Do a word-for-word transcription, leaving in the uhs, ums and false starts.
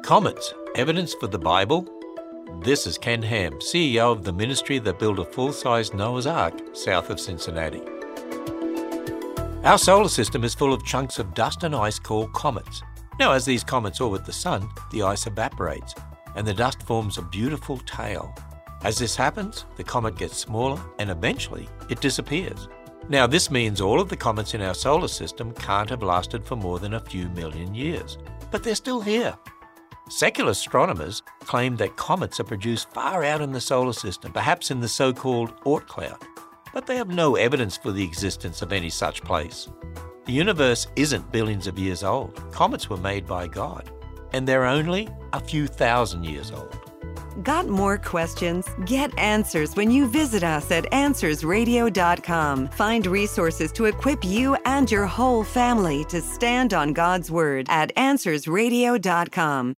Comets, evidence for the Bible? This is Ken Ham, C E O of the ministry that built a full-size Noah's Ark south of Cincinnati. Our solar system is full of chunks of dust and ice called comets. Now, as these comets orbit the sun, the ice evaporates and the dust forms a beautiful tail. As this happens, the comet gets smaller and eventually it disappears. Now, this means all of the comets in our solar system can't have lasted for more than a few million years, but they're still here. Secular astronomers claim that comets are produced far out in the solar system, perhaps in the so-called Oort cloud, but they have no evidence for the existence of any such place. The universe isn't billions of years old. Comets were made by God, and they're only a few thousand years old. Got more questions? Get answers when you visit us at answers radio dot com. Find resources to equip you and your whole family to stand on God's Word at answers radio dot com.